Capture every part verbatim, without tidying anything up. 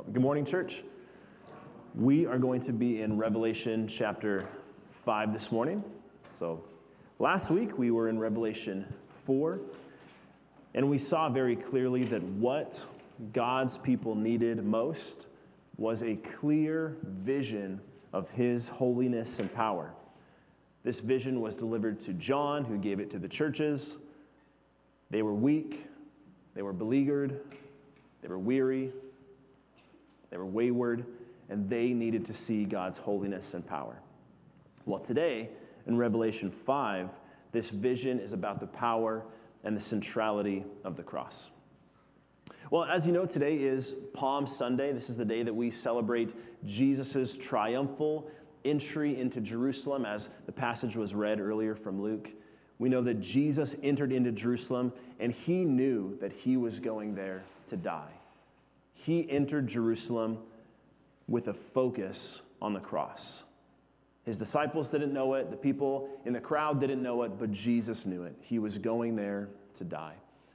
Good morning, church. We are going to be in Revelation chapter five this morning. So last week we were in Revelation four, and we saw very clearly that what God's people needed most was a clear vision of his holiness and power. This vision was delivered to John, who gave it to the churches. They were weak, they were beleaguered, they were weary, they were wayward, and they needed to see God's holiness and power. Well, today, in Revelation five, this vision is about the power and the centrality of the cross. Well, as you know, today is Palm Sunday. This is the day that we celebrate Jesus' triumphal entry into Jerusalem, as the passage was read earlier from Luke. We know that Jesus entered into Jerusalem, and he knew that he was going there to die. He entered Jerusalem with a focus on the cross. His disciples didn't know it. The people in the crowd didn't know it, but Jesus knew it. He was going there to die.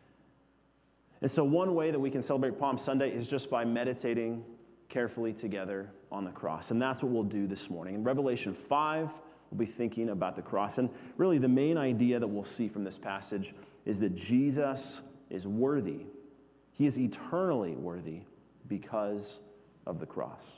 And so one way that we can celebrate Palm Sunday is just by meditating carefully together on the cross. And that's what we'll do this morning. In Revelation five, we'll be thinking about the cross. And really the main idea that we'll see from this passage is that Jesus is worthy. He is eternally worthy because of the cross.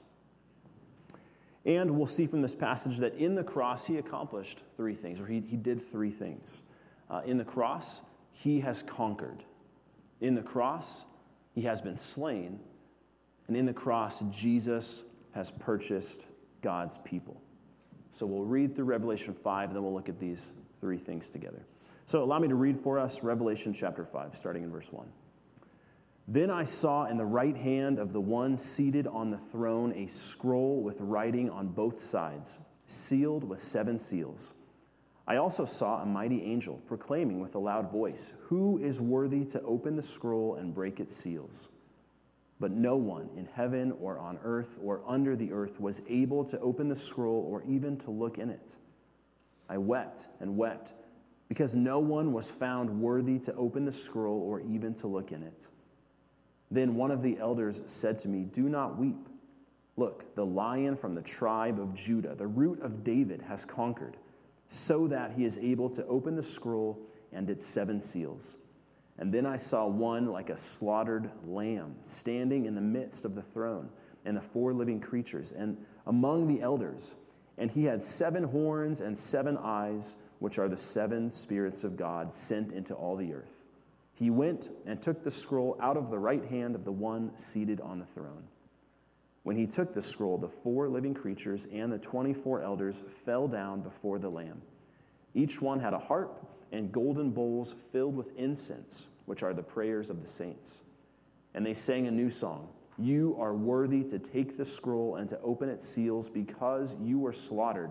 And we'll see from this passage that in the cross, he accomplished three things, or he, he did three things. Uh, in the cross, he has conquered. In the cross, he has been slain. And in the cross, Jesus has purchased God's people. So we'll read through Revelation five, and then we'll look at these three things together. So allow me to read for us Revelation chapter five, starting in verse one. Then I saw in the right hand of the one seated on the throne a scroll with writing on both sides, sealed with seven seals. I also saw a mighty angel proclaiming with a loud voice, "Who is worthy to open the scroll and break its seals?" But no one in heaven or on earth or under the earth was able to open the scroll or even to look in it. I wept and wept because no one was found worthy to open the scroll or even to look in it. Then one of the elders said to me, "Do not weep. Look, the Lion from the tribe of Judah, the Root of David, has conquered, so that he is able to open the scroll and its seven seals." And then I saw one like a slaughtered lamb standing in the midst of the throne and the four living creatures and among the elders. And he had seven horns and seven eyes, which are the seven spirits of God sent into all the earth. He went and took the scroll out of the right hand of the one seated on the throne. When he took the scroll, the four living creatures and the twenty-four elders fell down before the Lamb. Each one had a harp and golden bowls filled with incense, which are the prayers of the saints. And they sang a new song, "You are worthy to take the scroll and to open its seals, because you were slaughtered,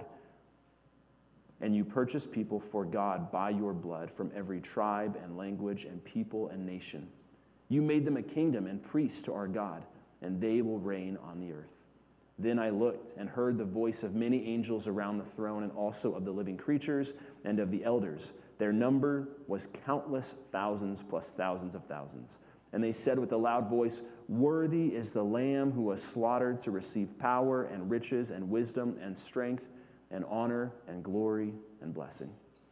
and you purchased people for God by your blood from every tribe and language and people and nation. You made them a kingdom and priests to our God, and they will reign on the earth." Then I looked and heard the voice of many angels around the throne, and also of the living creatures and of the elders. Their number was countless thousands plus thousands of thousands. And they said with a loud voice, "Worthy is the Lamb who was slaughtered to receive power and riches and wisdom and strength and honor and glory and blessing."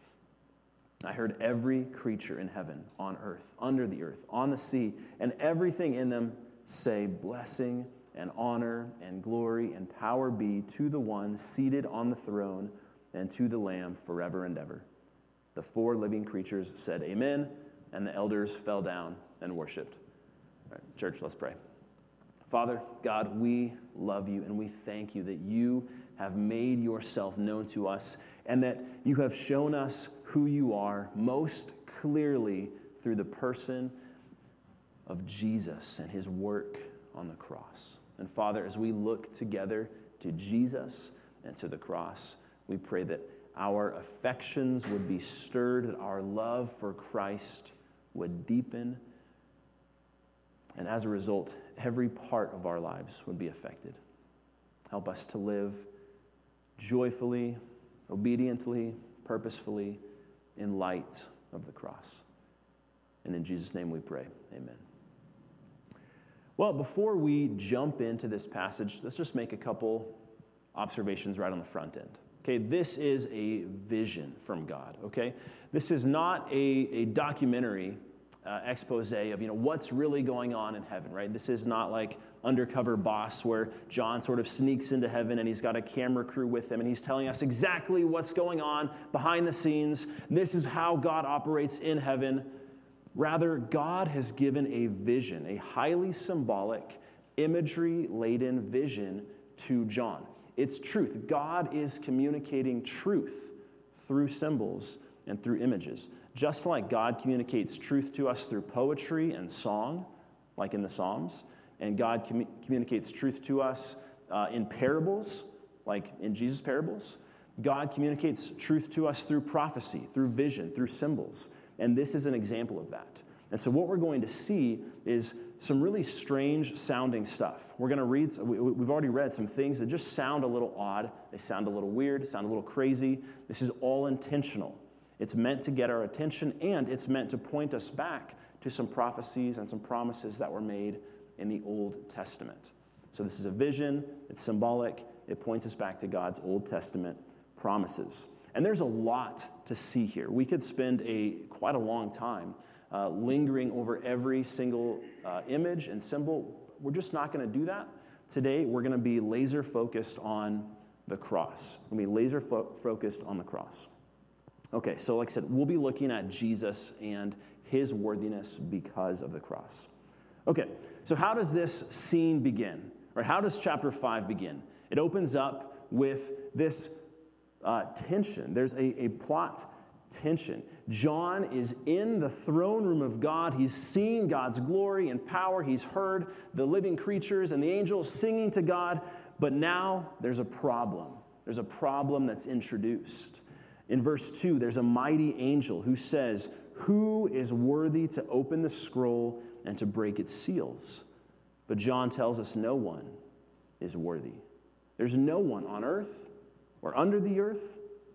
I heard every creature in heaven, on earth, under the earth, on the sea, and everything in them say, "Blessing and honor and glory and power be to the one seated on the throne and to the Lamb forever and ever." The four living creatures said, "Amen," and the elders fell down and worshiped. All right, church, let's pray. Father, God, we love you, and we thank you that you have made yourself known to us, and that you have shown us who you are most clearly through the person of Jesus and his work on the cross. And Father, as we look together to Jesus and to the cross, we pray that our affections would be stirred, that our love for Christ would deepen, and as a result, every part of our lives would be affected. Help us to live joyfully, obediently, purposefully, in light of the cross. And in Jesus' name we pray, amen. Well, before we jump into this passage, let's just make a couple observations right on the front end. Okay, this is a vision from God, okay? This is not a, a documentary uh, expose of, you know, what's really going on in heaven, right? This is not like Undercover Boss where John sort of sneaks into heaven and he's got a camera crew with him and he's telling us exactly what's going on behind the scenes. This is how God operates in heaven. Rather, God has given a vision, a highly symbolic, imagery-laden vision to John. It's truth. God is communicating truth through symbols and through images. Just like God communicates truth to us through poetry and song, like in the Psalms, and God commu- communicates truth to us uh, in parables, like in Jesus' parables, God communicates truth to us through prophecy, through vision, through symbols. And this is an example of that. And so what we're going to see is some really strange sounding stuff. We're going to read, we've already read some things that just sound a little odd. They sound a little weird, sound a little crazy. This is all intentional. It's meant to get our attention, and it's meant to point us back to some prophecies and some promises that were made in the Old Testament. So this is a vision, it's symbolic, it points us back to God's Old Testament promises. And there's a lot to see here. We could spend a quite a long time uh, lingering over every single uh, image and symbol. We're just not going to do that. Today, we're going to be laser focused on the cross. We're going to be laser fo- focused on the cross. Okay, so like I said, we'll be looking at Jesus and his worthiness because of the cross. Okay, so how does this scene begin? Or how does chapter five begin? It opens up with this uh, tension. There's a, a plot tension. John is in the throne room of God. He's seen God's glory and power. He's heard the living creatures and the angels singing to God. But now there's a problem. There's a problem that's introduced. In verse two, there's a mighty angel who says, "Who is worthy to open the scroll and to break its seals?" But John tells us no one is worthy. There's no one on earth or under the earth.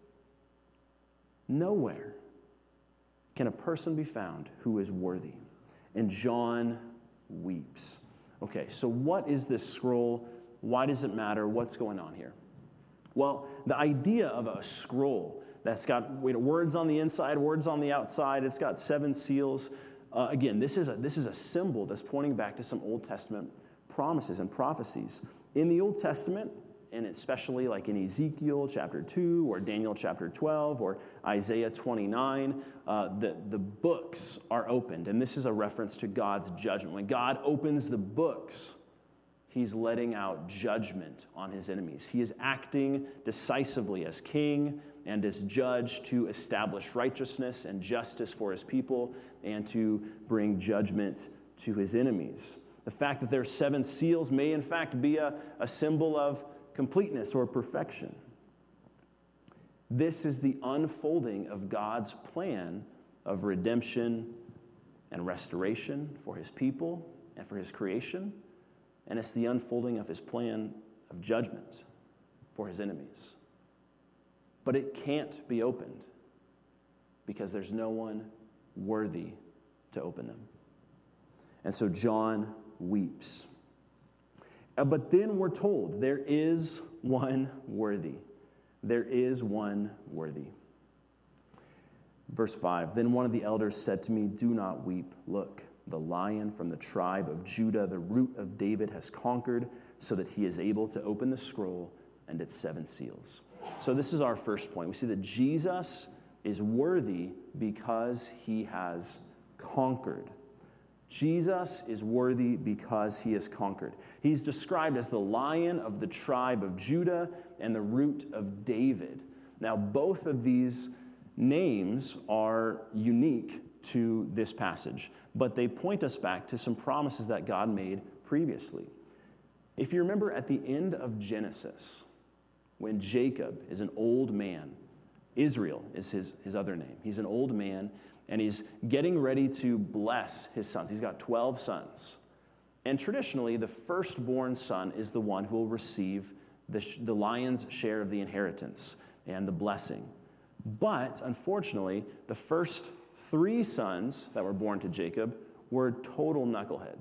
Nowhere can a person be found who is worthy. And John weeps. Okay, so what is this scroll? Why does it matter? What's going on here? Well, the idea of a scroll that's got words on the inside, words on the outside, it's got seven seals. Uh, again, this is, a, this is a symbol that's pointing back to some Old Testament promises and prophecies. In the Old Testament, and especially like in Ezekiel chapter two or Daniel chapter twelve or Isaiah twenty-nine, uh, the, the books are opened. And this is a reference to God's judgment. When God opens the books, he's letting out judgment on his enemies. He is acting decisively as king and as judge to establish righteousness and justice for his people and to bring judgment to his enemies. The fact that there are seven seals may in fact be a, a symbol of completeness or perfection. This is the unfolding of God's plan of redemption and restoration for his people and for his creation, and it's the unfolding of his plan of judgment for his enemies. But it can't be opened because there's no one worthy to open them. And so John weeps. But then we're told there is one worthy. There is one worthy. Verse five, then one of the elders said to me, "Do not weep. Look, the Lion from the tribe of Judah, the root of David, has conquered so that he is able to open the scroll and its seven seals." So this is our first point. We see that Jesus is worthy because he has conquered. Jesus is worthy because he has conquered. He's described as the Lion of the tribe of Judah and the root of David. Now, both of these names are unique to this passage, but they point us back to some promises that God made previously. If you remember at the end of Genesis, when Jacob is an old man, Israel is his, his other name. He's an old man, and he's getting ready to bless his sons. He's got twelve sons. And traditionally, the firstborn son is the one who will receive the, the lion's share of the inheritance and the blessing. But unfortunately, the first three sons that were born to Jacob were total knuckleheads.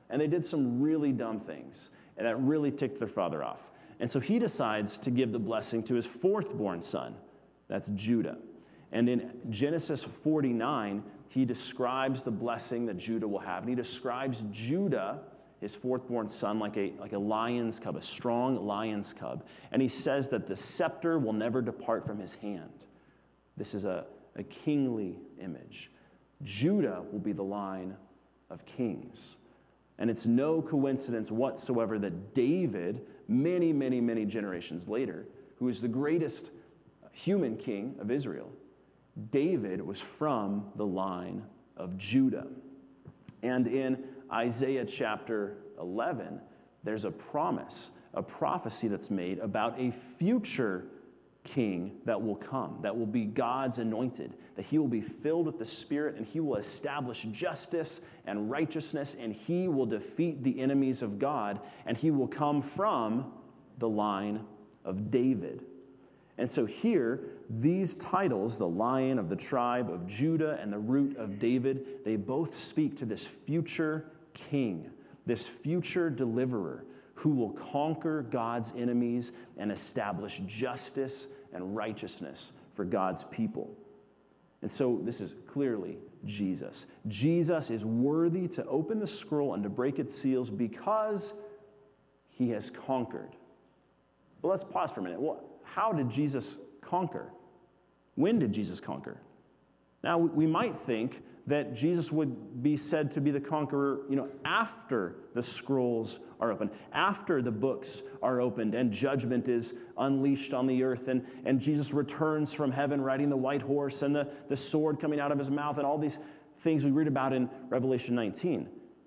And they did some really dumb things, and that really ticked their father off. And so he decides to give the blessing to his fourth-born son. That's Judah. And in Genesis forty-nine, he describes the blessing that Judah will have. And he describes Judah, his fourth-born son, like a, like a lion's cub, a strong lion's cub. And he says that the scepter will never depart from his hand. This is a, a kingly image. Judah will be the line of kings. And it's no coincidence whatsoever that David, many, many, many generations later, who is the greatest human king of Israel, David was from the line of Judah. And in Isaiah chapter eleven, there's a promise, a prophecy that's made about a future king that will come, that will be God's anointed, that he will be filled with the Spirit and he will establish justice and righteousness and he will defeat the enemies of God and he will come from the line of David. And so here, these titles, the Lion of the tribe of Judah and the Root of David, they both speak to this future king, this future deliverer who will conquer God's enemies and establish justice and righteousness for God's people. And so this is clearly Jesus. Jesus is worthy to open the scroll and to break its seals because he has conquered. But let's pause for a minute. Well, how did Jesus conquer? When did Jesus conquer? Now, we might think that Jesus would be said to be the conqueror, you know, after the scrolls are opened, after the books are opened and judgment is unleashed on the earth and, and Jesus returns from heaven riding the white horse and the, the sword coming out of his mouth and all these things we read about in Revelation nineteen.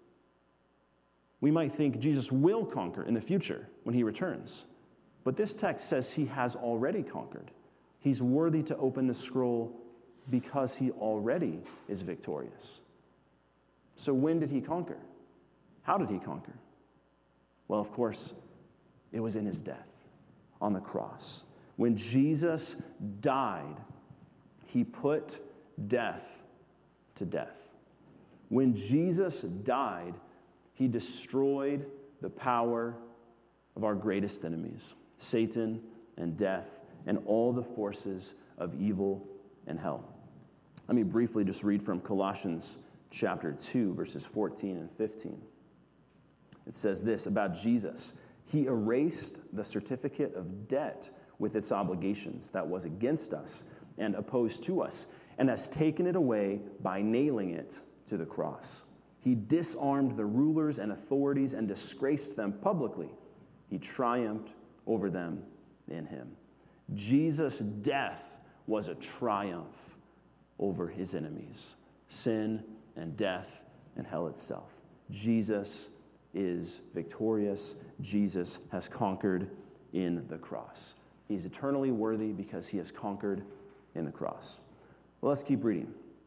We might think Jesus will conquer in the future when he returns. But this text says he has already conquered. He's worthy to open the scroll because he already is victorious. So when did he conquer? How did he conquer? Well, of course, it was in his death on the cross. When Jesus died, he put death to death. When Jesus died, he destroyed the power of our greatest enemies, Satan and death and all the forces of evil and hell. Let me briefly just read from Colossians chapter two, verses fourteen and fifteen. It says this about Jesus. He erased the certificate of debt with its obligations that was against us and opposed to us, and has taken it away by nailing it to the cross. He disarmed the rulers and authorities and disgraced them publicly. He triumphed over them in him. Jesus' death was a triumph over his enemies, sin and death and hell itself. Jesus is victorious. Jesus has conquered in the cross. He's eternally worthy because he has conquered in the cross. Well, let's keep reading.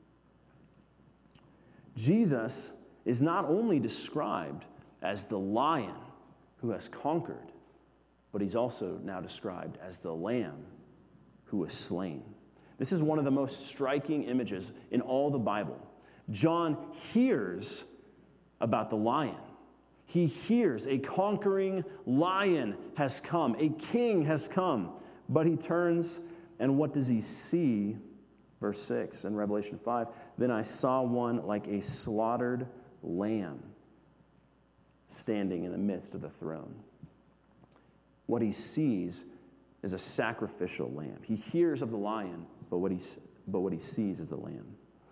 Jesus is not only described as the lion who has conquered, but he's also now described as the lamb who was slain. This is one of the most striking images in all the Bible. John hears about the lion. He hears a conquering lion has come, a king has come, but he turns, and what does he see? Verse six in Revelation five, then I saw one like a slaughtered lamb standing in the midst of the throne. What he sees is a sacrificial lamb. He hears of the lion, but what he, but what he sees is the lamb.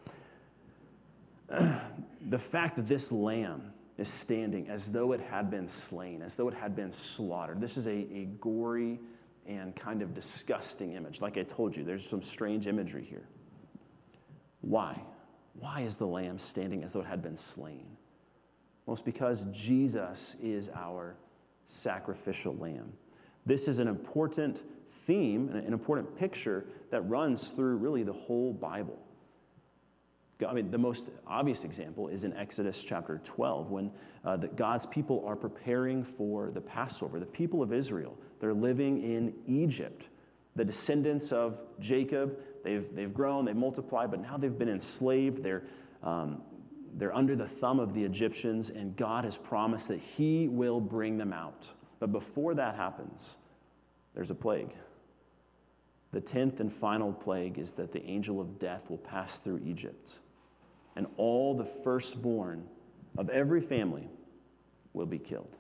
The fact that this lamb is standing as though it had been slain, as though it had been slaughtered. This is a, a gory and kind of disgusting image. Like I told you, there's some strange imagery here. Why? Why is the lamb standing as though it had been slain? Well, it's because Jesus is our sacrificial lamb. This is an important theme, an important picture that runs through really the whole Bible. I mean, the most obvious example is in Exodus chapter twelve, when uh, the, God's people are preparing for the Passover. The people of Israel, they're living in Egypt. The descendants of Jacob, they've, they've grown, they've multiplied, but now they've been enslaved. They're, um, they're under the thumb of the Egyptians, and God has promised that he will bring them out. But before that happens, there's a plague. The tenth and final plague is that the angel of death will pass through Egypt, and all the firstborn of every family will be killed.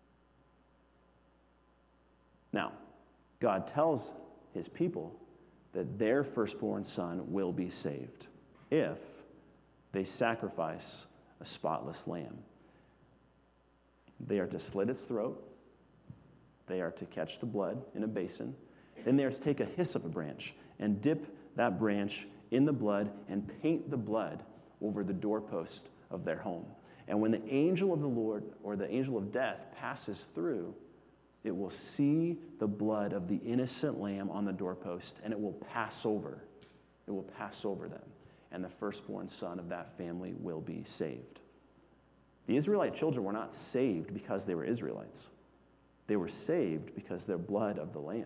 Now, God tells his people that their firstborn son will be saved if they sacrifice a spotless lamb. They are to slit its throat. They are to catch the blood in a basin. Then they are to take a hyssop branch and dip that branch in the blood and paint the blood over the doorpost of their home. And when the angel of the Lord or the angel of death passes through, it will see the blood of the innocent lamb on the doorpost, and it will pass over. It will pass over them, and the firstborn son of that family will be saved. The Israelite children were not saved because they were Israelites. They were saved because of the blood of the lamb.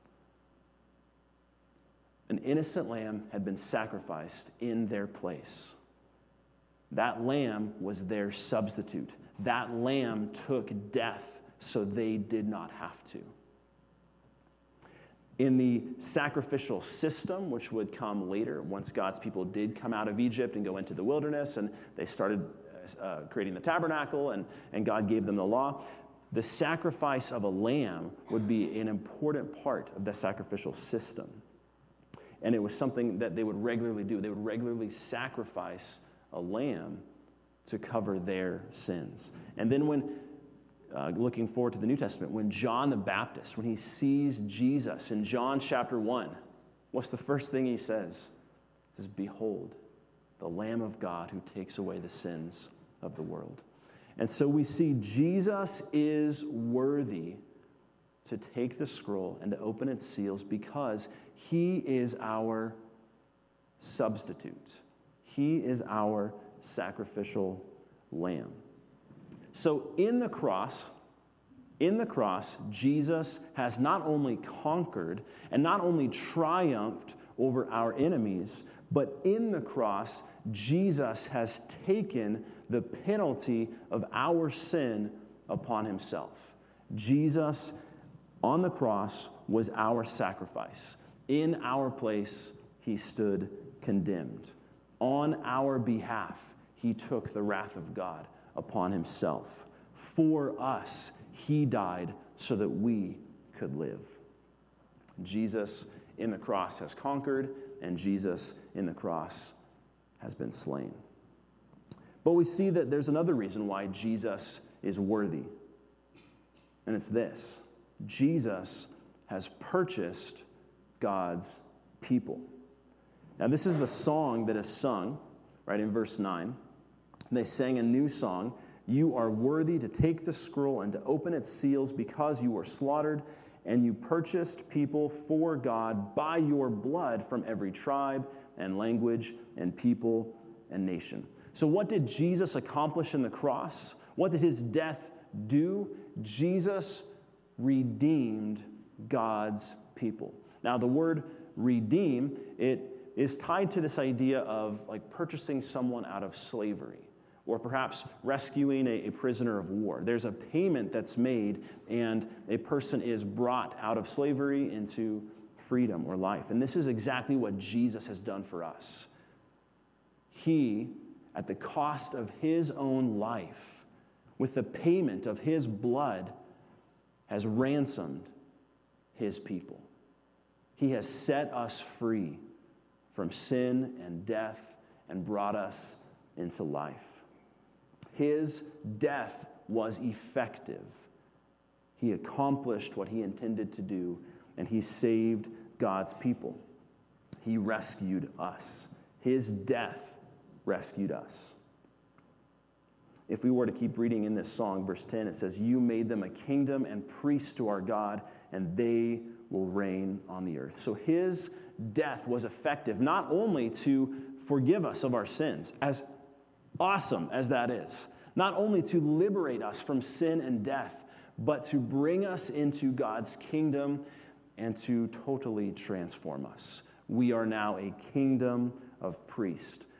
An innocent lamb had been sacrificed in their place. That lamb was their substitute. That lamb took death so they did not have to. In the sacrificial system, which would come later, once God's people did come out of Egypt and go into the wilderness, and they started uh, creating the tabernacle, and, and God gave them the law, the sacrifice of a lamb would be an important part of the sacrificial system. And it was something that they would regularly do. They would regularly sacrifice a lamb to cover their sins. And then when, uh, looking forward to the New Testament, when John the Baptist, when he sees Jesus in John chapter one, what's the first thing he says? He says, "Behold, the Lamb of God who takes away the sins of the world." And so we see Jesus is worthy to take the scroll and to open its seals because he is our substitute. He is our sacrificial lamb. So in the cross, in the cross, Jesus has not only conquered and not only triumphed over our enemies, but in the cross, Jesus has taken the penalty of our sin upon himself. Jesus on the cross was our sacrifice. In our place, he stood condemned. On our behalf, he took the wrath of God upon himself. For us, he died so that we could live. Jesus in the cross has conquered, and Jesus in the cross has been slain. But we see that there's another reason why Jesus is worthy, and it's this: Jesus has purchased God's people. Now, this is the song that is sung, right, in verse nine. They sang a new song. "You are worthy to take the scroll and to open its seals because you were slaughtered, and you purchased people for God by your blood from every tribe and language and people and nation." So what did Jesus accomplish in the cross? What did his death do? Jesus redeemed God's people. Now, the word redeem, it is tied to this idea of like purchasing someone out of slavery, or perhaps rescuing a, a prisoner of war. There's a payment that's made, and a person is brought out of slavery into freedom or life. And this is exactly what Jesus has done for us. He, at the cost of his own life, with the payment of his blood, has ransomed his people. He has set us free from sin and death and brought us into life. His death was effective. He accomplished what he intended to do, and he saved God's people. He rescued us. His death rescued us. If we were to keep reading in this song, verse ten, it says, "You made them a kingdom and priests to our God, and they will reign on the earth." So his death was effective not only to forgive us of our sins, as awesome as that is, not only to liberate us from sin and death, but to bring us into God's kingdom and to totally transform us. We are now a kingdom of priests.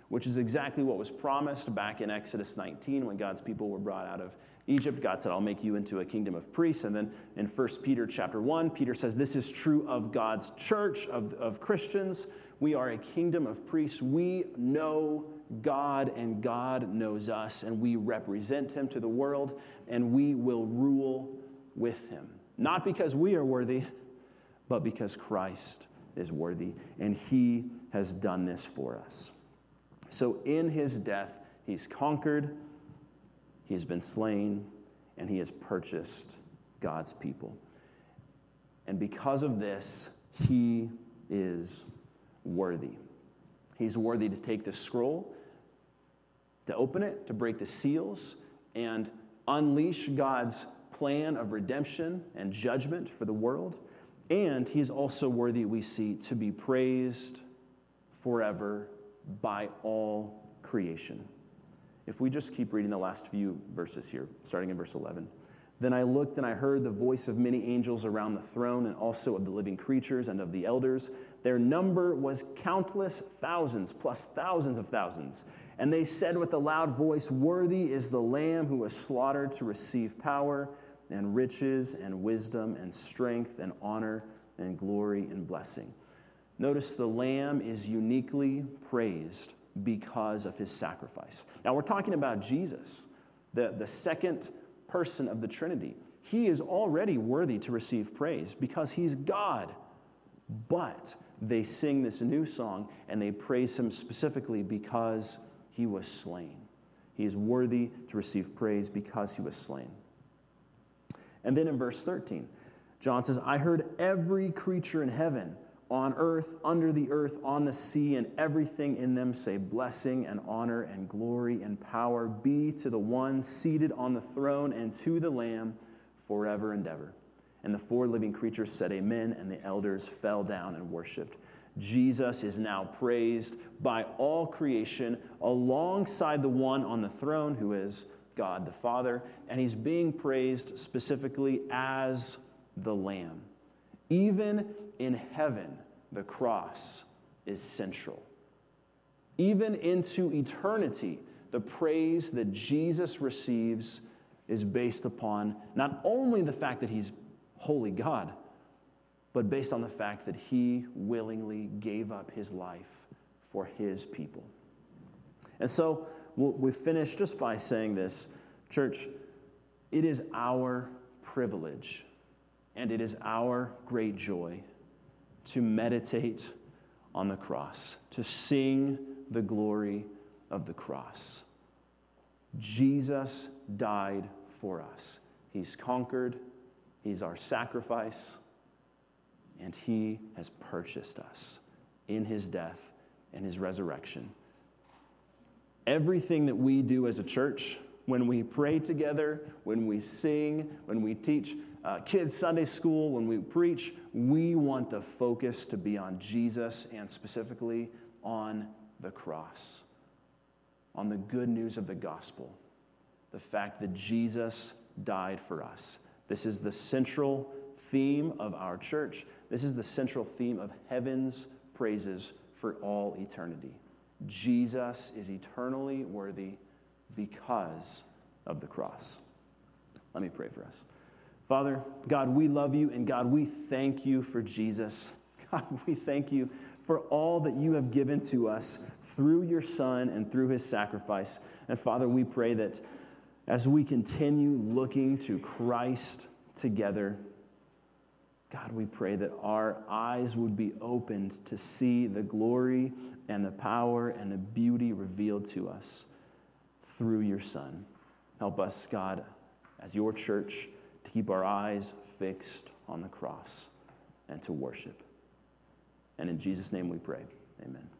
which is exactly what was promised back in Exodus nineteen when God's people were brought out of Egypt. God said, I'll make you into a kingdom of priests. And then in First Peter chapter one, Peter says this is true of God's church, of, of Christians. We are a kingdom of priests. We know God and God knows us, and we represent him to the world, and we will rule with him. Not because we are worthy, but because Christ is worthy, and he has done this for us. So in his death, he's conquered, he has been slain, and he has purchased God's people. And because of this, he is worthy. He's worthy to take the scroll, to open it, to break the seals, and unleash God's plan of redemption and judgment for the world. And he is also worthy, we see, to be praised forever by all creation. If we just keep reading the last few verses here, starting in verse eleven. Then I looked and I heard the voice of many angels around the throne and also of the living creatures and of the elders. Their number was countless thousands plus thousands of thousands. And they said with a loud voice, worthy is the Lamb who was slaughtered to receive power and riches and wisdom and strength and honor and glory and blessing. Notice the Lamb is uniquely praised because of his sacrifice. Now we're talking about Jesus, the, the second person of the Trinity. He is already worthy to receive praise because he's God. But they sing this new song and they praise him specifically because he was slain. He is worthy to receive praise because he was slain. And then in verse thirteen, John says, I heard every creature in heaven, on earth, under the earth, on the sea, and everything in them say blessing and honor and glory and power be to the one seated on the throne and to the Lamb forever and ever. And the four living creatures said amen, and the elders fell down and worshiped. Jesus is now praised by all creation alongside the one on the throne who is God the Father, and he's being praised specifically as the Lamb. Even in heaven, the cross is central. Even into eternity, the praise that Jesus receives is based upon not only the fact that he's holy God, but based on the fact that he willingly gave up his life for his people. And so we'll, we finish just by saying this, church, it is our privilege and it is our great joy to meditate on the cross, to sing the glory of the cross. Jesus died for us. He's conquered, he's our sacrifice, and he has purchased us in his death and his resurrection. Everything that we do as a church, when we pray together, when we sing, when we teach uh, kids Sunday school, when we preach, we want the focus to be on Jesus and specifically on the cross, on the good news of the gospel, the fact that Jesus died for us. This is the central theme of our church. This is the central theme of heaven's praises for all eternity. Jesus is eternally worthy because of the cross. Let me pray for us. Father, God, we love you, and God, we thank you for Jesus. God, we thank you for all that you have given to us through your Son and through his sacrifice. And Father, we pray that as we continue looking to Christ together, God, we pray that our eyes would be opened to see the glory and the power and the beauty revealed to us through your Son. Help us, God, as your church, to keep our eyes fixed on the cross and to worship. And in Jesus' name we pray. Amen.